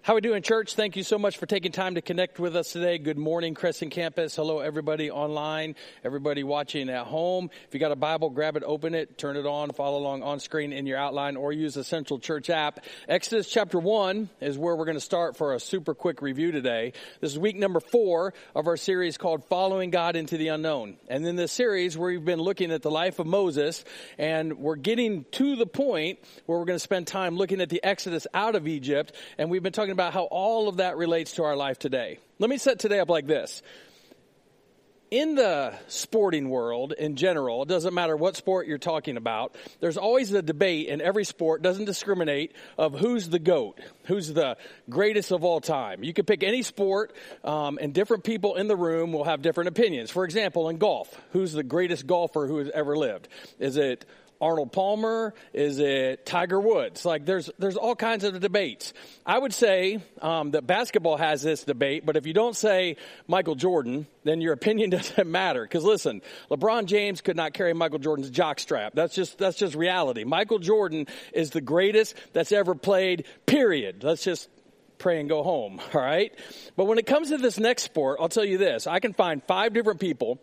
How we doing, church? Thank you so much for taking time to connect with us today. Good morning, Crescent Campus. Hello, everybody online, everybody watching at home. If you got a Bible, grab it, open it, turn it on, follow along on screen in your outline, or use the Central Church app. Exodus chapter 1 is where we're going to start for a super quick review today. This is week number 4 of our series called Following God into the Unknown. And in this series, we've been looking at the life of Moses, and we're getting to the point where we're going to spend time looking at the Exodus out of Egypt, and we've been talking about how all of that relates to our life today. Let me set today up like this. In the sporting world in general, it doesn't matter what sport you're talking about, there's always a debate in every sport, doesn't discriminate, of who's the GOAT, who's the greatest of all time. You can pick any sport, and different people in the room will have different opinions. For example, in golf, who's the greatest golfer who has ever lived? Is it Arnold Palmer? Is it Tiger Woods? Like there's all kinds of debates. I would say that basketball has this debate, but if you don't say Michael Jordan, then your opinion doesn't matter. Because listen, LeBron James could not carry Michael Jordan's jockstrap. That's just reality. Michael Jordan is the greatest that's ever played, period. Let's just pray and go home, all right? But when it comes to this next sport, I'll tell you this. I can find 5 different people,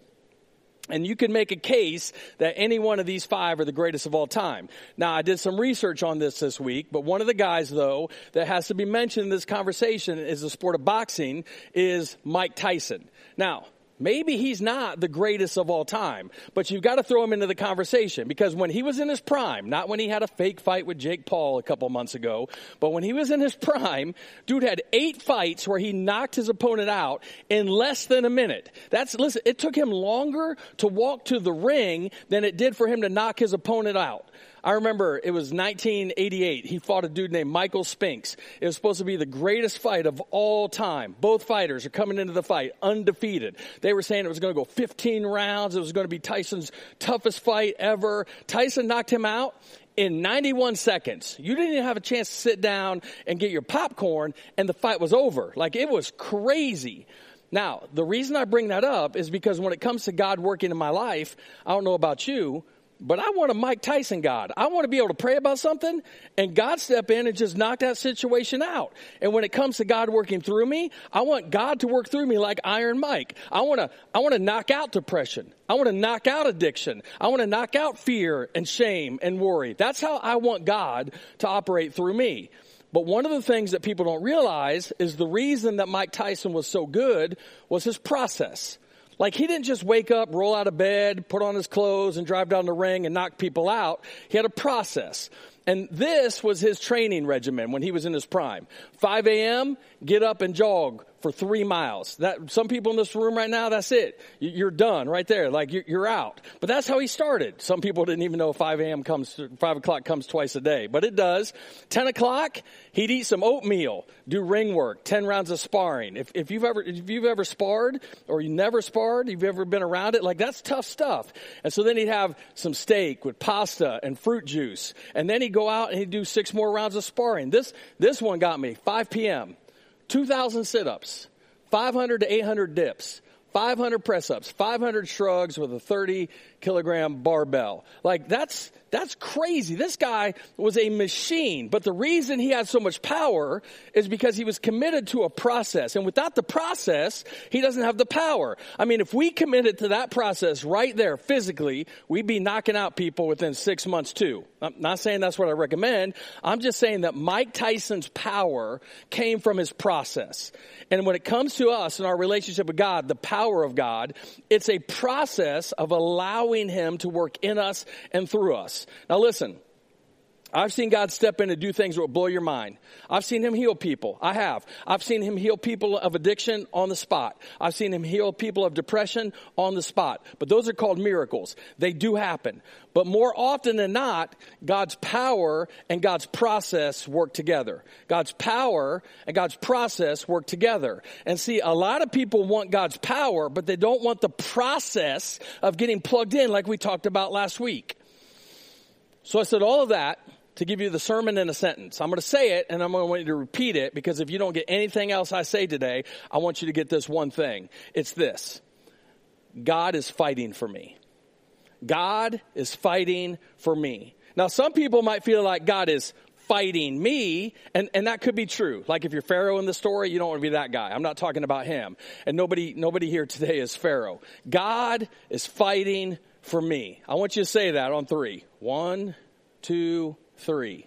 and you can make a case that any one of these 5 are the greatest of all time. Now, I did some research on this week, but one of the guys, though, that has to be mentioned in this conversation is the sport of boxing is Mike Tyson. Now, maybe he's not the greatest of all time, but you've got to throw him into the conversation because when he was in his prime, not when he had a fake fight with Jake Paul a couple months ago, but when he was in his prime, dude had 8 fights where he knocked his opponent out in less than a minute. Listen, it took him longer to walk to the ring than it did for him to knock his opponent out. I remember it was 1988. He fought a dude named Michael Spinks. It was supposed to be the greatest fight of all time. Both fighters are coming into the fight undefeated. They were saying it was going to go 15 rounds. It was going to be Tyson's toughest fight ever. Tyson knocked him out in 91 seconds. You didn't even have a chance to sit down and get your popcorn, and the fight was over. Like, it was crazy. Now, the reason I bring that up is because when it comes to God working in my life, I don't know about you, but I want a Mike Tyson God. I want to be able to pray about something and God step in and just knock that situation out. And when it comes to God working through me, I want God to work through me like Iron Mike. I want to knock out depression. I want to knock out addiction. I want to knock out fear and shame and worry. That's how I want God to operate through me. But one of the things that people don't realize is the reason that Mike Tyson was so good was his process. Like, he didn't just wake up, roll out of bed, put on his clothes, and drive down the ring and knock people out. He had a process. And this was his training regimen when he was in his prime. 5 a.m., get up and jog for 3 miles. Some people in this room right now, that's it. You're done right there. Like, you're out. But that's how he started. Some people didn't even know 5 o'clock comes twice a day. But it does. 10 o'clock, he'd eat some oatmeal, do ring work, 10 rounds of sparring. If you've ever sparred or you never sparred, you've ever been around it, like, that's tough stuff. And so then he'd have some steak with pasta and fruit juice. And then he'd go out and he'd do 6 more rounds of sparring. This one got me. 5 p.m., 2,000 sit-ups, 500 to 800 dips, 500 press-ups, 500 shrugs with a 30-kilogram barbell. Like, that's crazy. This guy was a machine. But the reason he had so much power is because he was committed to a process. And without the process, he doesn't have the power. I mean, if we committed to that process right there physically, we'd be knocking out people within 6 months too. I'm not saying that's what I recommend. I'm just saying that Mike Tyson's power came from his process. And when it comes to us and our relationship with God, the power of God, it's a process of allowing him to work in us and through us. Now listen, I've seen God step in and do things that will blow your mind. I've seen him heal people. I have. I've seen him heal people of addiction on the spot. I've seen him heal people of depression on the spot. But those are called miracles. They do happen. But more often than not, God's power and God's process work together. God's power and God's process work together. And see, a lot of people want God's power, but they don't want the process of getting plugged in like we talked about last week. So I said all of that to give you the sermon in a sentence. I'm going to say it, and I'm going to want you to repeat it, because if you don't get anything else I say today, I want you to get this one thing. It's this: God is fighting for me. God is fighting for me. Now, some people might feel like God is fighting me. And that could be true. Like if you're Pharaoh in the story, you don't want to be that guy. I'm not talking about him. And nobody here today is Pharaoh. God is fighting for me. I want you to say that on 3. 1, 2, 3.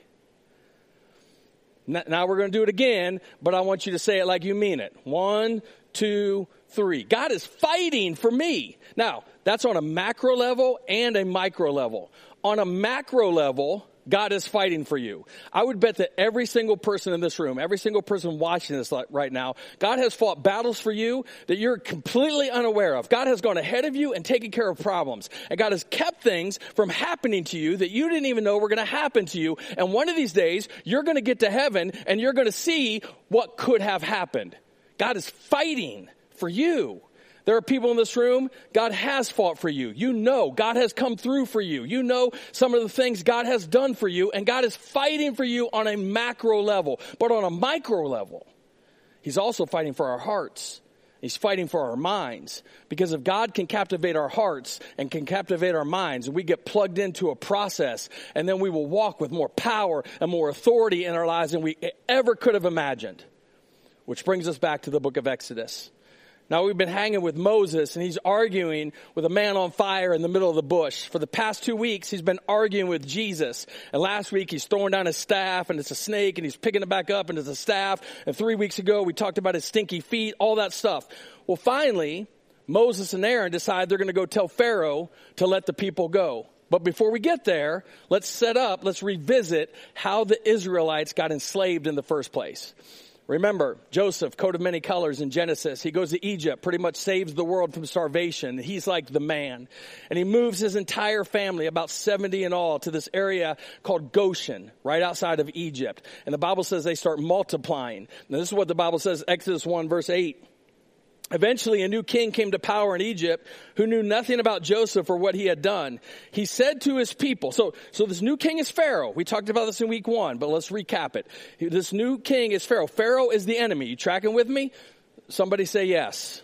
Now we're going to do it again, but I want you to say it like you mean it. 1, 2, 3. God is fighting for me. Now, that's on a macro level and a micro level. On a macro level, God is fighting for you. I would bet that every single person in this room, every single person watching this right now, God has fought battles for you that you're completely unaware of. God has gone ahead of you and taken care of problems. And God has kept things from happening to you that you didn't even know were going to happen to you. And one of these days, you're going to get to heaven and you're going to see what could have happened. God is fighting for you. There are people in this room, God has fought for you. You know God has come through for you. You know some of the things God has done for you, and God is fighting for you on a macro level. But on a micro level, He's also fighting for our hearts. He's fighting for our minds. Because if God can captivate our hearts and can captivate our minds, and we get plugged into a process, and then we will walk with more power and more authority in our lives than we ever could have imagined. Which brings us back to the book of Exodus. Now, we've been hanging with Moses, and he's arguing with a man on fire in the middle of the bush. For the past 2 weeks, he's been arguing with Jesus. And last week, he's throwing down his staff, and it's a snake, and he's picking it back up, and it's a staff. And 3 weeks ago, we talked about his stinky feet, all that stuff. Well, finally, Moses and Aaron decide they're going to go tell Pharaoh to let the people go. But before we get there, let's revisit how the Israelites got enslaved in the first place. Remember, Joseph, coat of many colors in Genesis. He goes to Egypt, pretty much saves the world from starvation. He's like the man. And he moves his entire family, about 70 in all, to this area called Goshen, right outside of Egypt. And the Bible says they start multiplying. Now, this is what the Bible says, Exodus 1, verse 8. Eventually, a new king came to power in Egypt who knew nothing about Joseph or what he had done. He said to his people, so this new king is Pharaoh. We talked about this in week 1, but let's recap it. This new king is Pharaoh. Pharaoh is the enemy. You tracking with me? Somebody say yes.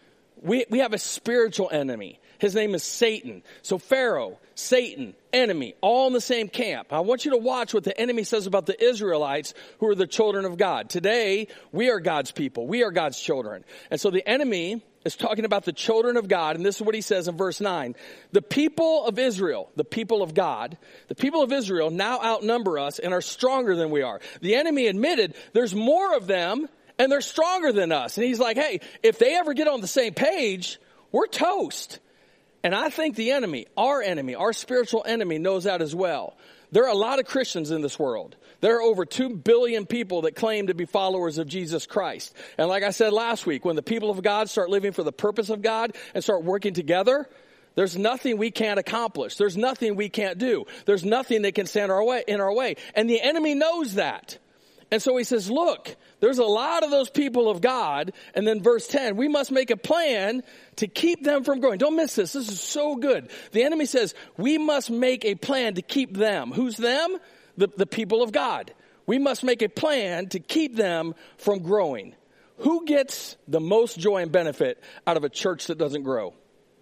We have a spiritual enemy. His name is Satan. So Pharaoh, Satan, enemy, all in the same camp. I want you to watch what the enemy says about the Israelites who are the children of God. Today, we are God's people. We are God's children. And so the enemy is talking about the children of God. And this is what he says in verse 9. The people of Israel, the people of God, the people of Israel now outnumber us and are stronger than we are. The enemy admitted there's more of them and they're stronger than us. And he's like, hey, if they ever get on the same page, we're toast. And I think the enemy, our spiritual enemy, knows that as well. There are a lot of Christians in this world. There are over 2 billion people that claim to be followers of Jesus Christ. And like I said last week, when the people of God start living for the purpose of God and start working together, there's nothing we can't accomplish. There's nothing we can't do. There's nothing that can stand in our way. And the enemy knows that. And so he says, look, there's a lot of those people of God. And then verse 10, we must make a plan to keep them from growing. Don't miss this. This is so good. The enemy says, we must make a plan to keep them. Who's them? The people of God. We must make a plan to keep them from growing. Who gets the most joy and benefit out of a church that doesn't grow?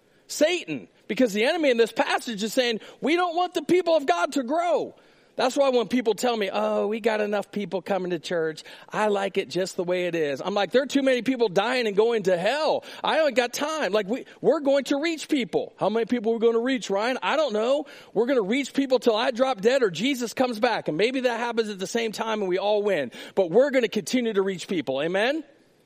Satan. Because the enemy in this passage is saying, we don't want the people of God to grow. That's why when people tell me, oh, we got enough people coming to church, I like it just the way it is. I'm like, there are too many people dying and going to hell. I ain't got time. Like, we're going to reach people. How many people are we going to reach, Ryan? I don't know. We're going to reach people till I drop dead or Jesus comes back. And maybe that happens at the same time and we all win. But we're going to continue to reach people. Amen?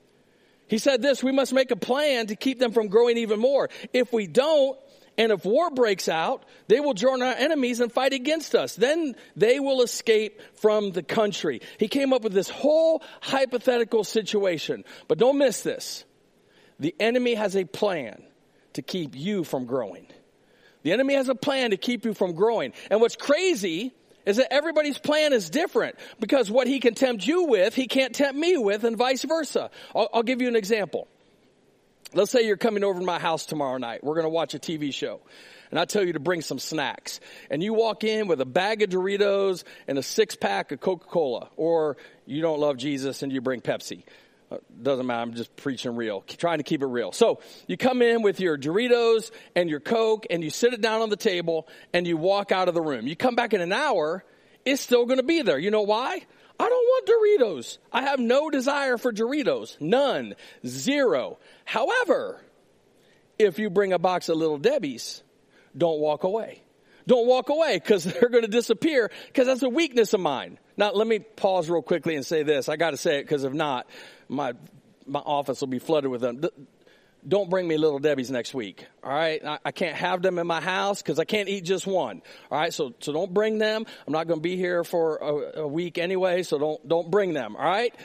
He said this, we must make a plan to keep them from growing even more. If we don't, and if war breaks out, they will join our enemies and fight against us. Then they will escape from the country. He came up with this whole hypothetical situation. But don't miss this. The enemy has a plan to keep you from growing. The enemy has a plan to keep you from growing. And what's crazy is that everybody's plan is different. Because what he can tempt you with, he can't tempt me with, and vice versa. I'll give you an example. Let's say you're coming over to my house tomorrow night. We're going to watch a TV show. And I tell you to bring some snacks. And you walk in with a bag of Doritos and a 6-pack of Coca-Cola. Or you don't love Jesus and you bring Pepsi. Doesn't matter. I'm just preaching real. Trying to keep it real. So you come in with your Doritos and your Coke and you sit it down on the table and you walk out of the room. You come back in an hour is still going to be there. You know why? I don't want Doritos. I have no desire for Doritos. None. Zero. However, if you bring a box of Little Debbie's, don't walk away. Don't walk away because they're going to disappear because that's a weakness of mine. Now, let me pause real quickly and say this. I got to say it because if not, my office will be flooded with them. Don't bring me Little Debbie's next week. All right. I can't have them in my house because I can't eat just one. All right. So don't bring them. I'm not going to be here for a week anyway. So don't bring them. All right.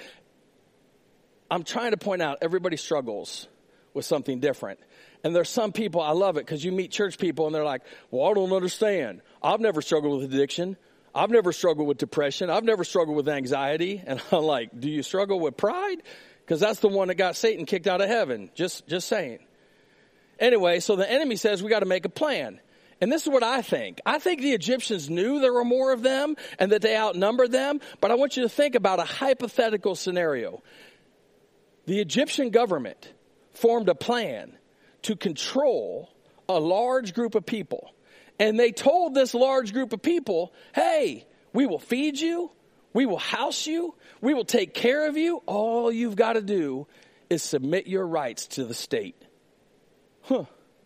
I'm trying to point out everybody struggles with something different. And there's some people, I love it because you meet church people and they're like, well, I don't understand. I've never struggled with addiction. I've never struggled with depression. I've never struggled with anxiety. And I'm like, do you struggle with pride? Because that's the one that got Satan kicked out of heaven. Just saying. Anyway, so the enemy says we got to make a plan. And this is what I think. I think the Egyptians knew there were more of them and that they outnumbered them. But I want you to think about a hypothetical scenario. The Egyptian government formed a plan to control a large group of people. And they told this large group of people, hey, we will feed you. We will house you. We will take care of you. All you've got to do is submit your rights to the state. Isn't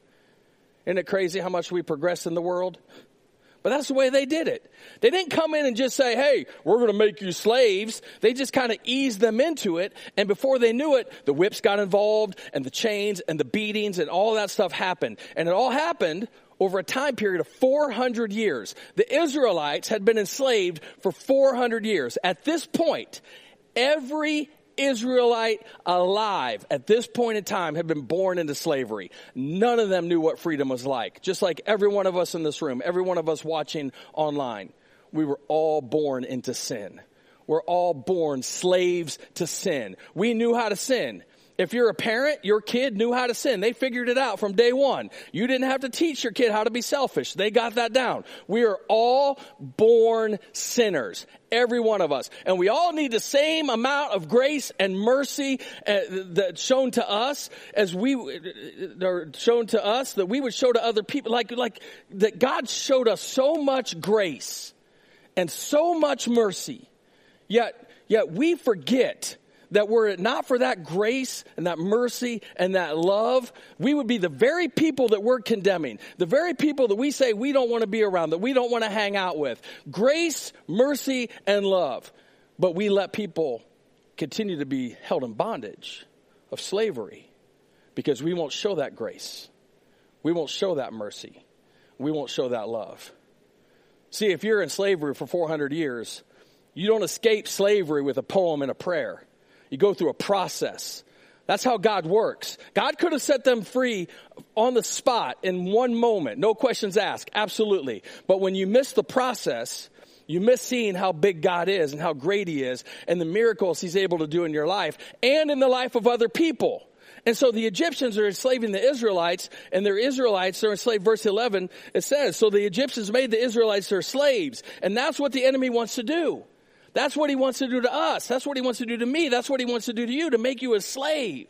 it crazy how much we progress in the world? But that's the way they did it. They didn't come in and just say, hey, we're going to make you slaves. They just kind of eased them into it. And before they knew it, the whips got involved and the chains and the beatings and all that stuff happened. And it all happened over a time period of 400 years. The Israelites had been enslaved for 400 years. At this point, every Israelite alive at this point in time had been born into slavery. None of them knew what freedom was like. Just like every one of us in this room, every one of us watching online, we were all born into sin. We're all born slaves to sin. We knew how to sin. If you're a parent, your kid knew how to sin. They figured it out from day one. You didn't have to teach your kid how to be selfish. They got that down. We are all born sinners. Every one of us. And we all need the same amount of grace and mercy that's shown to us as shown to us that we would show to other people. Like that God showed us so much grace and so much mercy. Yet we forget that were it not for that grace and that mercy and that love, we would be the very people that we're condemning. The very people that we say we don't want to be around, that we don't want to hang out with. Grace, mercy, and love. But we let people continue to be held in bondage of slavery because we won't show that grace. We won't show that mercy. We won't show that love. See, if you're in slavery for 400 years, you don't escape slavery with a poem and a prayer. You go through a process. That's how God works. God could have set them free on the spot in one moment. No questions asked. Absolutely. But when you miss the process, you miss seeing how big God is and how great he is and the miracles he's able to do in your life and in the life of other people. And so the Egyptians are enslaving the Israelites, and their Israelites are enslaved. Verse 11, it says, so the Egyptians made the Israelites their slaves. And that's what the enemy wants to do. That's what he wants to do to us. That's what he wants to do to me. That's what he wants to do to you, to make you a slave.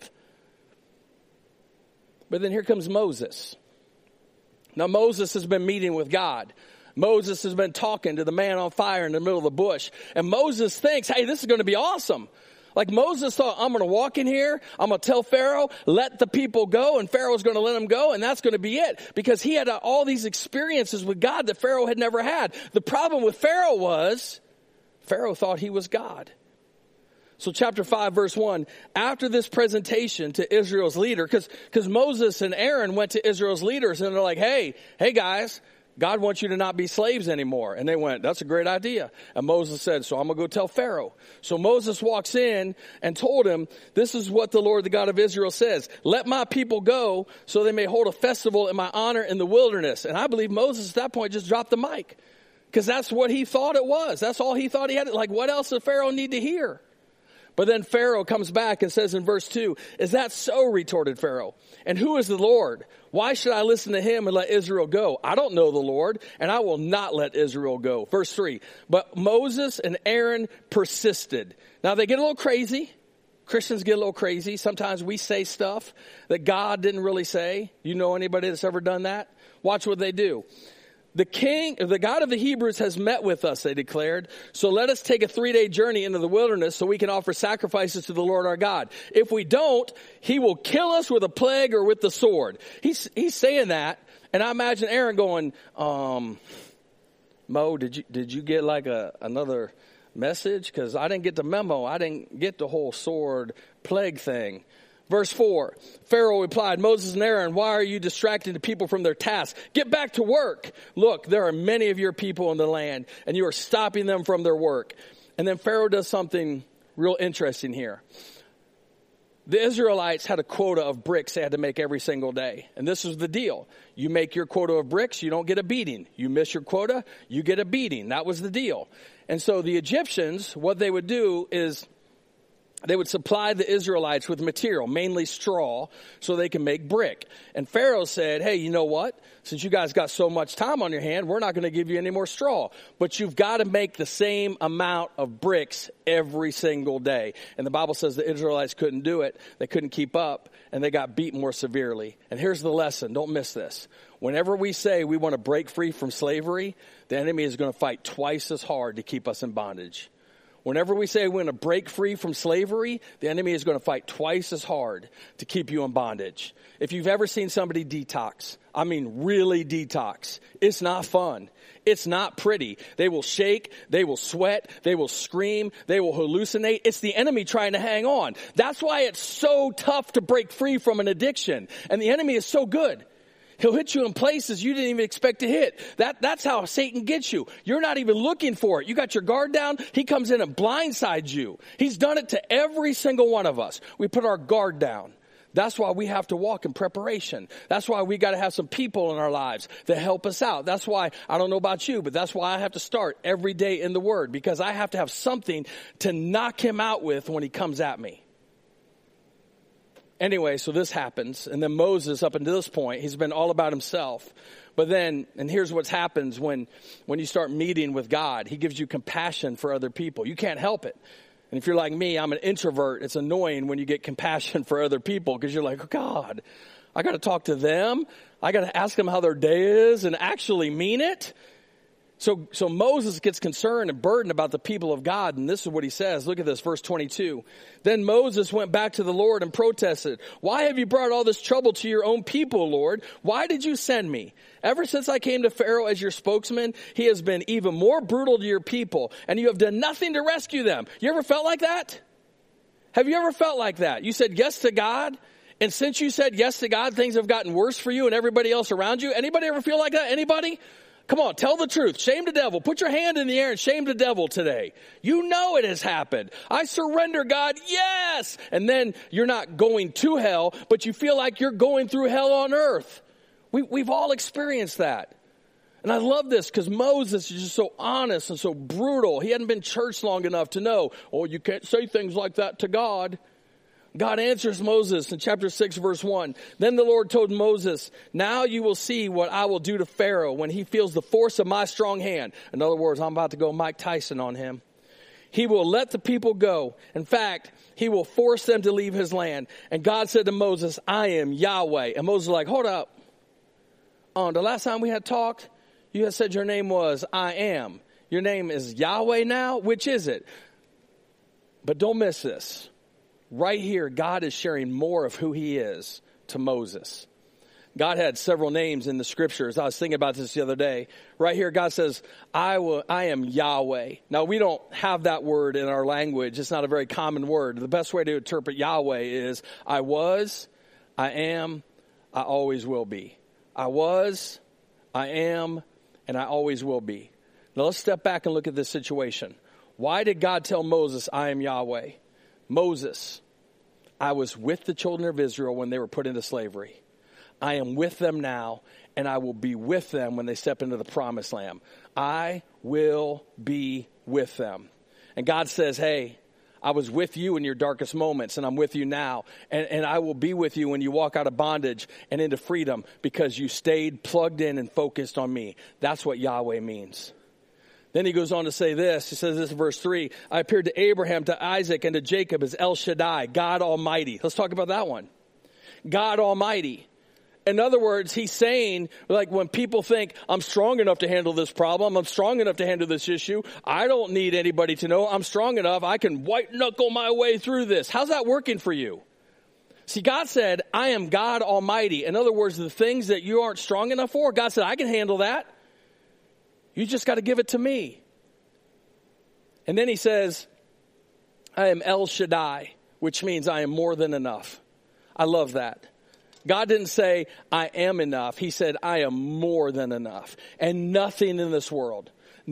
But then here comes Moses. Now Moses has been meeting with God. Moses has been talking to the man on fire in the middle of the bush. And Moses thinks, hey, this is going to be awesome. Like Moses thought, I'm going to walk in here. I'm going to tell Pharaoh, let the people go. And Pharaoh's going to let them go. And that's going to be it. Because he had all these experiences with God that Pharaoh had never had. The problem with Pharaoh was Pharaoh thought he was God. So chapter 5, verse 1, after this presentation to Israel's leader, because Moses and Aaron went to Israel's leaders and they're like, hey guys, God wants you to not be slaves anymore. And they went, that's a great idea. And Moses said, so I'm going to go tell Pharaoh. So Moses walks in and told him, this is what the Lord, the God of Israel says. Let my people go so they may hold a festival in my honor in the wilderness. And I believe Moses at that point just dropped the mic. Because that's what he thought it was. That's all he thought he had. Like, what else did Pharaoh need to hear? But then Pharaoh comes back and says in verse 2, is that so, retorted Pharaoh? And who is the Lord? Why should I listen to him and let Israel go? I don't know the Lord, and I will not let Israel go. Verse 3, but Moses and Aaron persisted. Now, they get a little crazy. Christians get a little crazy. Sometimes we say stuff that God didn't really say. You know anybody that's ever done that? Watch what they do. The God of the Hebrews has met with us, they declared. So let us take a 3-day journey into the wilderness so we can offer sacrifices to the Lord our God. If we don't, he will kill us with a plague or with the sword. He's saying that. And I imagine Aaron going, Mo, did you get like another message? Because I didn't get the memo. I didn't get the whole sword plague thing. Verse 4, Pharaoh replied, Moses and Aaron, why are you distracting the people from their task? Get back to work. Look, there are many of your people in the land, and you are stopping them from their work. And then Pharaoh does something real interesting here. The Israelites had a quota of bricks they had to make every single day. And this was the deal. You make your quota of bricks, you don't get a beating. You miss your quota, you get a beating. That was the deal. And so the Egyptians, what they would do is they would supply the Israelites with material, mainly straw, so they can make brick. And Pharaoh said, hey, you know what? Since you guys got so much time on your hand, we're not going to give you any more straw. But you've got to make the same amount of bricks every single day. And the Bible says the Israelites couldn't do it. They couldn't keep up, and they got beat more severely. And here's the lesson. Don't miss this. Whenever we say we want to break free from slavery, the enemy is going to fight twice as hard to keep us in bondage. Whenever we say we want to break free from slavery, the enemy is going to fight twice as hard to keep you in bondage. If you've ever seen somebody detox, I mean really detox, it's not fun. It's not pretty. They will shake, they will sweat, they will scream, they will hallucinate. It's the enemy trying to hang on. That's why it's so tough to break free from an addiction. And the enemy is so good. He'll hit you in places you didn't even expect to hit. That's how Satan gets you. You're not even looking for it. You got your guard down. He comes in and blindsides you. He's done it to every single one of us. We put our guard down. That's why we have to walk in preparation. That's why we got to have some people in our lives that help us out. That's why, I don't know about you, but that's why I have to start every day in the Word, because I have to have something to knock him out with when he comes at me. Anyway, so this happens, and then Moses, up until this point, he's been all about himself. But then, and here's what happens when you start meeting with God. He gives you compassion for other people. You can't help it. And if you're like me, I'm an introvert. It's annoying when you get compassion for other people, because you're like, oh, God, I got to talk to them. I got to ask them how their day is and actually mean it. So Moses gets concerned and burdened about the people of God, and this is what he says. Look at this, verse 22. Then Moses went back to the Lord and protested, why have you brought all this trouble to your own people, Lord? Why did you send me? Ever since I came to Pharaoh as your spokesman, he has been even more brutal to your people, and you have done nothing to rescue them. You ever felt like that? Have you ever felt like that? You said yes to God, and since you said yes to God, things have gotten worse for you and everybody else around you. Anybody ever feel like that? Anybody? Come on, tell the truth. Shame the devil. Put your hand in the air and shame the devil today. You know it has happened. I surrender, God. Yes. And then you're not going to hell, but you feel like you're going through hell on earth. We've all experienced that. And I love this because Moses is just so honest and so brutal. He hadn't been church long enough to know, oh, you can't say things like that to God. God answers Moses in chapter 6, verse 1. Then the Lord told Moses, now you will see what I will do to Pharaoh when he feels the force of my strong hand. In other words, I'm about to go Mike Tyson on him. He will let the people go. In fact, he will force them to leave his land. And God said to Moses, I am Yahweh. And Moses was like, hold up. The last time we had talked, you had said your name was I am. Your name is Yahweh now? Which is it? But don't miss this. Right here, God is sharing more of who he is to Moses. God had several names in the scriptures. I was thinking about this the other day. Right here, God says, I am Yahweh. Now, we don't have that word in our language. It's not a very common word. The best way to interpret Yahweh is, I was, I am, I always will be. I was, I am, and I always will be. Now, let's step back and look at this situation. Why did God tell Moses, I am Yahweh? Moses, I was with the children of Israel when they were put into slavery. I am with them now, and I will be with them when they step into the promised land. I will be with them. And God says, hey, I was with you in your darkest moments, and I'm with you now. And I will be with you when you walk out of bondage and into freedom, because you stayed plugged in and focused on me. That's what Yahweh means. Then he goes on to say this. He says this in verse 3. I appeared to Abraham, to Isaac, and to Jacob as El Shaddai, God Almighty. Let's talk about that one. God Almighty. In other words, he's saying, like, when people think, I'm strong enough to handle this problem, I'm strong enough to handle this issue, I don't need anybody to know, I'm strong enough, I can white knuckle my way through this. How's that working for you? See, God said, I am God Almighty. In other words, the things that you aren't strong enough for, God said, I can handle that. You just got to give it to me. And then he says, I am El Shaddai, which means I am more than enough. I love that. God didn't say, I am enough. He said, I am more than enough. And nothing in this world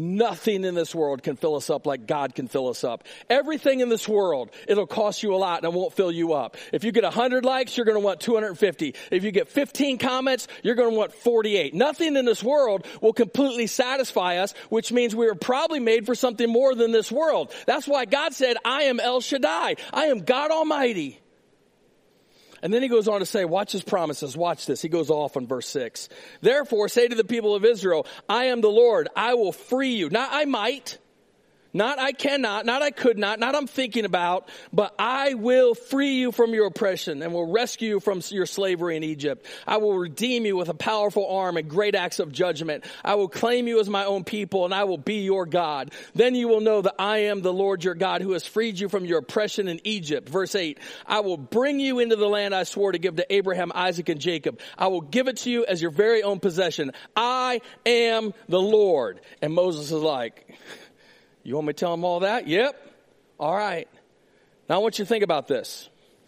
can fill us up like God can fill us up. Everything in this world, it'll cost you a lot and it won't fill you up. If you get 100 likes, you're going to want 250. If you get 15 comments, you're going to want 48. Nothing in this world will completely satisfy us, which means we were probably made for something more than this world. That's why God said, I am El Shaddai. I am God Almighty. And then he goes on to say, watch his promises. Watch this. He goes off on verse 6. Therefore, say to the people of Israel, I am the Lord. I will free you. Not I might, not I cannot, not I could not I'm thinking about, but I will free you from your oppression and will rescue you from your slavery in Egypt. I will redeem you with a powerful arm and great acts of judgment. I will claim you as my own people and I will be your God. Then you will know that I am the Lord your God who has freed you from your oppression in Egypt. Verse 8, I will bring you into the land I swore to give to Abraham, Isaac, and Jacob. I will give it to you as your very own possession. I am the Lord. And Moses is like, you want me to tell him all that? Yep. All right. Now I want you to think about this.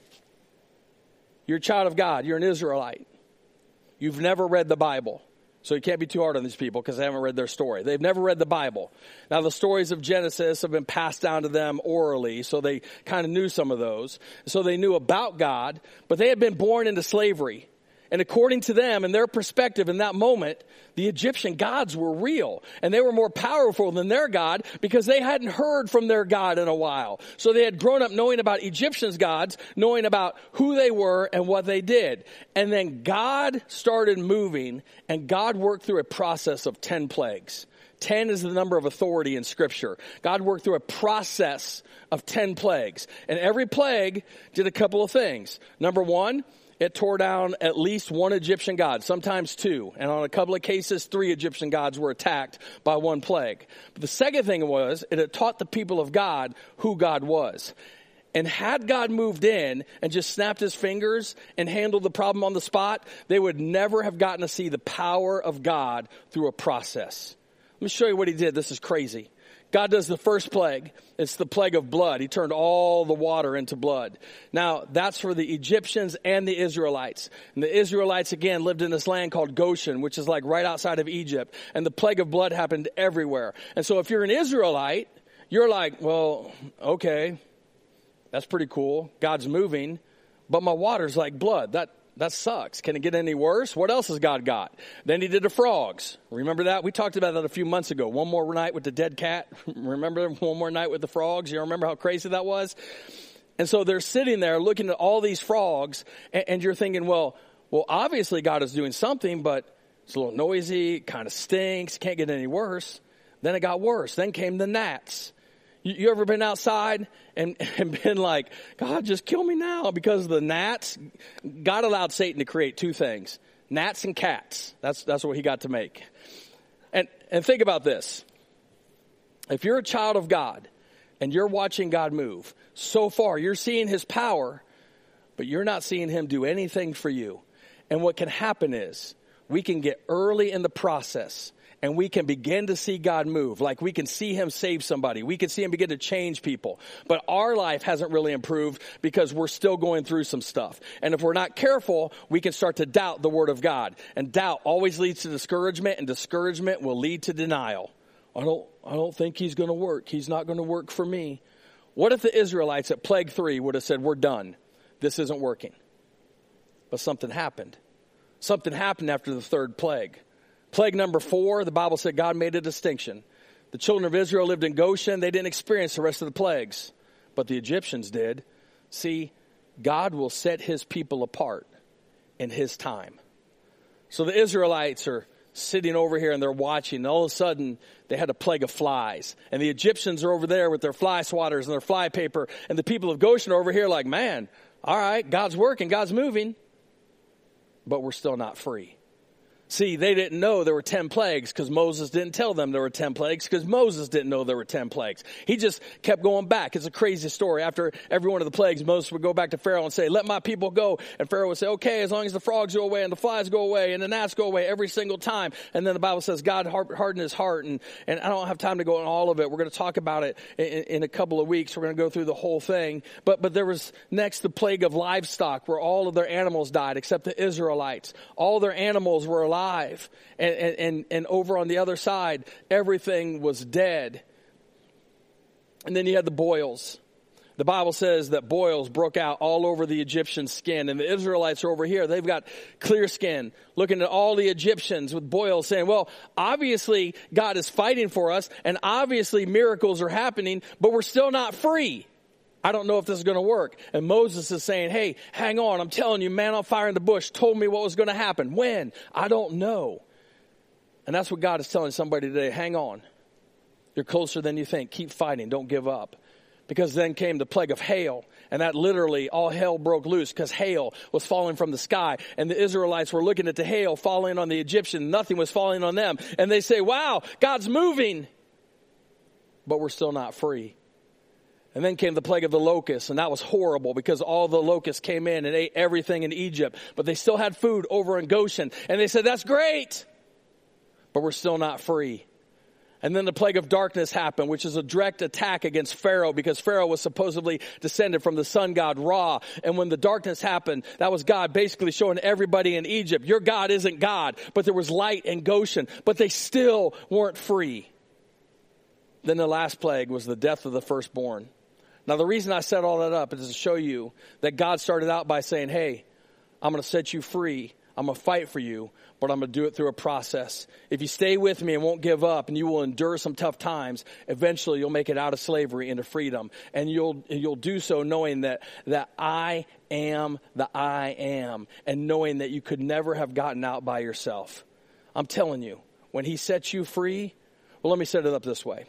You're a child of God. You're an Israelite. You've never read the Bible. So you can't be too hard on these people because they haven't read their story. They've never read the Bible. Now the stories of Genesis have been passed down to them orally, so they kind of knew some of those. So they knew about God, but they had been born into slavery. And according to them, in their perspective in that moment, the Egyptian gods were real. And they were more powerful than their God because they hadn't heard from their God in a while. So they had grown up knowing about Egyptians' gods, knowing about who they were and what they did. And then God started moving, and God worked through a process of 10 plagues. 10 is the number of authority in Scripture. God worked through a process of 10 plagues. And every plague did a couple of things. Number one, it tore down at least one Egyptian god, sometimes two. And on a couple of cases, 3 Egyptian gods were attacked by one plague. But the second thing was, it had taught the people of God who God was. And had God moved in and just snapped his fingers and handled the problem on the spot, they would never have gotten to see the power of God through a process. Let me show you what he did. This is crazy. God does the first plague. It's the plague of blood. He turned all the water into blood. Now, that's for the Egyptians and the Israelites. And the Israelites, again, lived in this land called Goshen, which is like right outside of Egypt. And the plague of blood happened everywhere. And so if you're an Israelite, you're like, well, okay, that's pretty cool. God's moving. But my water's like blood. That sucks. Can it get any worse? What else has God got? Then he did the frogs. Remember that? We talked about that a few months ago. One more night with the dead cat. Remember one more night with the frogs? You remember how crazy that was? And so they're sitting there looking at all these frogs, and you're thinking, well, obviously God is doing something, but it's a little noisy, kind of stinks, can't get any worse. Then it got worse. Then came the gnats. You ever been outside and been like, God, just kill me now because of the gnats? God allowed Satan to create 2 things, gnats and cats. That's what he got to make. And think about this. If you're a child of God and you're watching God move, so far you're seeing his power, but you're not seeing him do anything for you. And what can happen is we can get early in the process and we can begin to see God move. Like we can see him save somebody. We can see him begin to change people. But our life hasn't really improved because we're still going through some stuff. And if we're not careful, we can start to doubt the word of God. And doubt always leads to discouragement, and discouragement will lead to denial. I don't think he's going to work. He's not going to work for me. What if the Israelites at plague 3 would have said, we're done. This isn't working. But something happened. Something happened after the 3rd plague. Plague number 4, the Bible said God made a distinction. The children of Israel lived in Goshen. They didn't experience the rest of the plagues, but the Egyptians did. See, God will set his people apart in his time. So the Israelites are sitting over here and they're watching. And all of a sudden, they had a plague of flies. And the Egyptians are over there with their fly swatters and their fly paper. And the people of Goshen are over here like, man, all right, God's working, God's moving. but we're still not free. See, they didn't know there were 10 plagues because Moses didn't tell them there were 10 plagues because Moses didn't know there were 10 plagues. He just kept going back. It's a crazy story. After every one of the plagues, Moses would go back to Pharaoh and say, let my people go. And Pharaoh would say, okay, as long as the frogs go away and the flies go away and the gnats go away every single time. And then the Bible says God hardened his heart. And I don't have time to go into all of it. We're going to talk about it in a couple of weeks. We're going to go through the whole thing. But there was next the plague of livestock where all of their animals died except the Israelites. All their animals were alive. And over on the other side, everything was dead. And then you had the boils. The Bible says that boils broke out all over the Egyptian skin. And the Israelites are over here. They've got clear skin, looking at all the Egyptians with boils, saying, well, obviously God is fighting for us, and obviously miracles are happening, but we're still not free. I don't know if this is going to work. And Moses is saying, hey, hang on. I'm telling you, man on fire in the bush told me what was going to happen. When? I don't know. And that's what God is telling somebody today. Hang on. You're closer than you think. Keep fighting. Don't give up. Because then came the plague of hail. And that literally all hell broke loose because hail was falling from the sky. And the Israelites were looking at the hail falling on the Egyptians. Nothing was falling on them. And they say, wow, God's moving. But we're still not free. And then came the plague of the locusts, and that was horrible because all the locusts came in and ate everything in Egypt. But they still had food over in Goshen. And they said, that's great, but we're still not free. And then the plague of darkness happened, which is a direct attack against Pharaoh because Pharaoh was supposedly descended from the sun god Ra. And when the darkness happened, that was God basically showing everybody in Egypt, your God isn't God. But there was light in Goshen, but they still weren't free. Then the last plague was the death of the firstborn. Now, the reason I set all that up is to show you that God started out by saying, hey, I'm going to set you free. I'm going to fight for you, but I'm going to do it through a process. If you stay with me and won't give up and you will endure some tough times, eventually you'll make it out of slavery into freedom. And you'll do so knowing that I am the I am, and knowing that you could never have gotten out by yourself. I'm telling you, when he sets you free, well, let me set it up this way.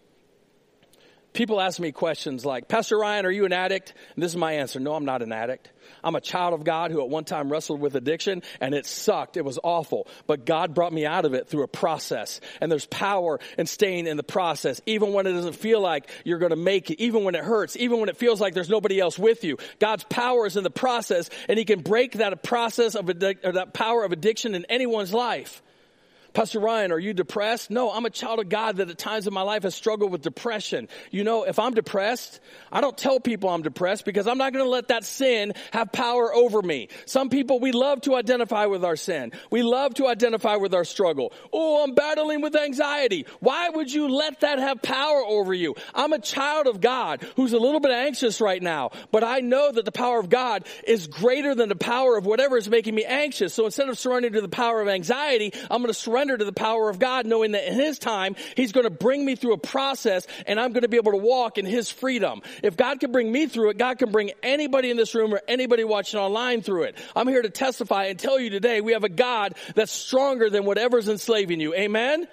People ask me questions like, Pastor Ryan, are you an addict? And this is my answer. No, I'm not an addict. I'm a child of God who at one time wrestled with addiction, and it sucked. It was awful. But God brought me out of it through a process. And there's power in staying in the process, even when it doesn't feel like you're going to make it, even when it hurts, even when it feels like there's nobody else with you. God's power is in the process, and he can break that process of that power of addiction in anyone's life. Pastor Ryan, are you depressed? No, I'm a child of God that at times in my life has struggled with depression. You know, if I'm depressed, I don't tell people I'm depressed because I'm not going to let that sin have power over me. Some people, we love to identify with our sin. We love to identify with our struggle. Oh, I'm battling with anxiety. Why would you let that have power over you? I'm a child of God who's a little bit anxious right now, but I know that the power of God is greater than the power of whatever is making me anxious. So instead of surrendering to the power of anxiety, I'm going to surrender to the power of God, knowing that in his time, he's going to bring me through a process and I'm going to be able to walk in his freedom. If God can bring me through it, God can bring anybody in this room or anybody watching online through it. I'm here to testify and tell you today, we have a God that's stronger than whatever's enslaving you. Amen?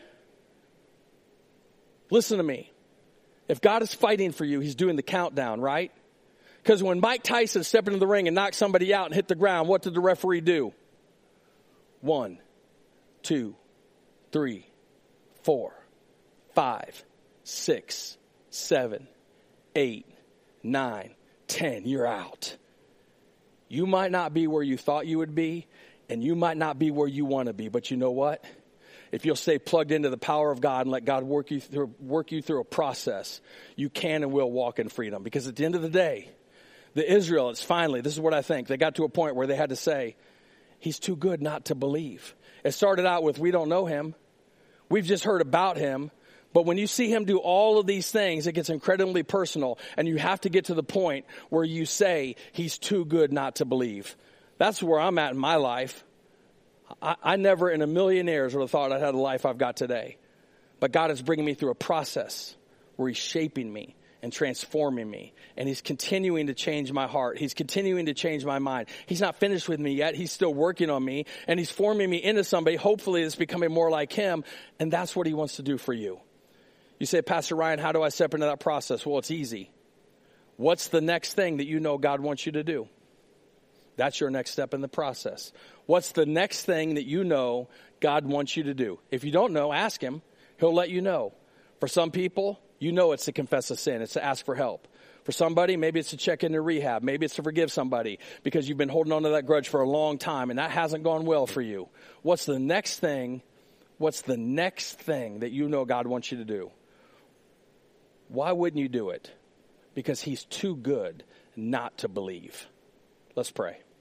Listen to me. If God is fighting for you, he's doing the countdown, right? Because when Mike Tyson stepped into the ring and knocked somebody out and hit the ground, what did the referee do? 1, 2, 3, 4, 5, 6, 7, 8, 9, 10. You're out. You might not be where you thought you would be, and you might not be where you want to be. But you know what? If you'll stay plugged into the power of God and let God work you through a process, you can and will walk in freedom. Because at the end of the day, the Israelites finally, this is what I think, they got to a point where they had to say, he's too good not to believe. It started out with, we don't know him. We've just heard about him. But when you see him do all of these things, it gets incredibly personal. And you have to get to the point where you say, he's too good not to believe. That's where I'm at in my life. I never in a million years would have thought I'd had the life I've got today. But God is bringing me through a process where he's shaping me and transforming me. And he's continuing to change my heart. He's continuing to change my mind. He's not finished with me yet. He's still working on me. And he's forming me into somebody, hopefully, that's becoming more like him. And that's what he wants to do for you. You say, Pastor Ryan, how do I step into that process? Well, it's easy. What's the next thing that you know God wants you to do? That's your next step in the process. What's the next thing that you know God wants you to do? If you don't know, ask him. He'll let you know. For some people, you know it's to confess a sin. It's to ask for help. For somebody, maybe it's to check into rehab. Maybe it's to forgive somebody because you've been holding on to that grudge for a long time and that hasn't gone well for you. What's the next thing? What's the next thing that you know God wants you to do? Why wouldn't you do it? Because he's too good not to believe. Let's pray.